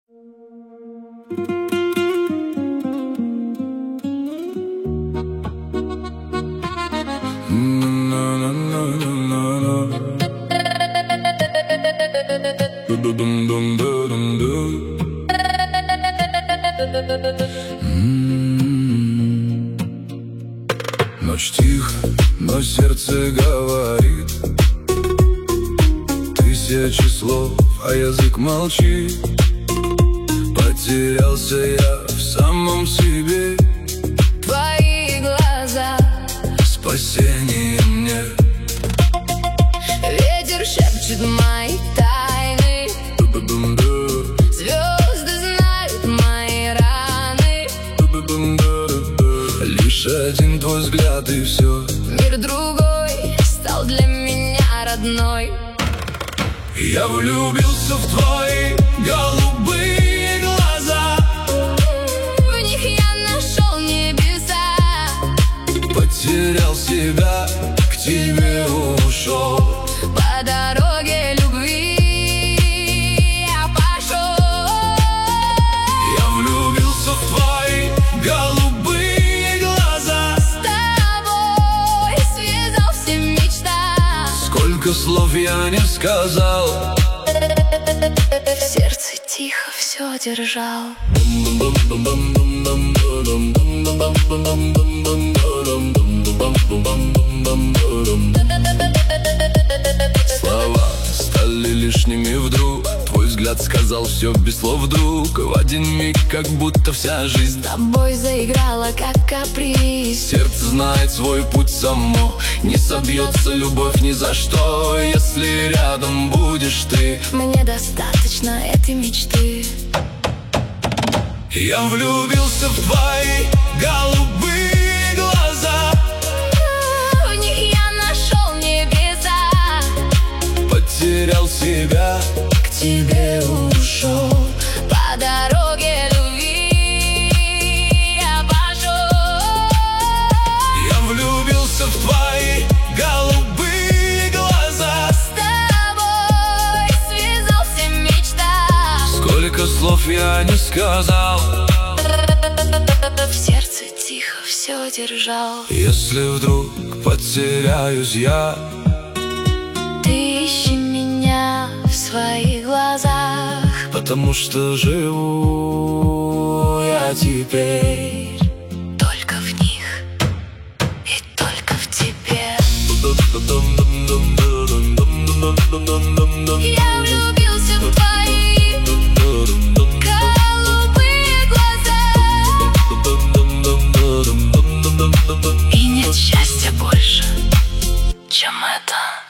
Ночь тихо, но сердце говорит тысячи слов, а язык молчит. Потерялся я в самом себе. Твои глаза Спасение мне. Ветер шепчет мои тайны. Звезды знают мои раны. Лишь один твой взгляд и все. Мир другой стал для меня родной. Я влюбился в твои голубые глаза. В них я нашел небеса. Потерял себя, к тебе ушел. По дороге любви я пошел. Я влюбился в твои голубые глаза. С тобой связался мечта. Сколько слов я не сказал. В сердце тихо все держал. Слова стали лишними вдруг. Твой взгляд сказал все без слов вдруг. В один миг, как будто вся жизнь С тобой заиграла, как каприз. Сердце знает свой путь само. Не собьется любовь ни за что, если рядом будешь ты. Мне достаточно этой мечты. Я влюбился в твои голубые глаза. В них я нашел небеса. Потерял себя, К тебе ушел. По дороге любви я пошел. я влюбился в твои голубые глаза. С тобой связался мечта. Сколько слов я не сказал. В сердце тихо все держал. Если вдруг потеряюсь я, Ты ищи меня в своих глазах. потому что живу я теперь Только в них и только в тебе. Я влюбился в твои голубые глаза. И нет счастья больше, чем это.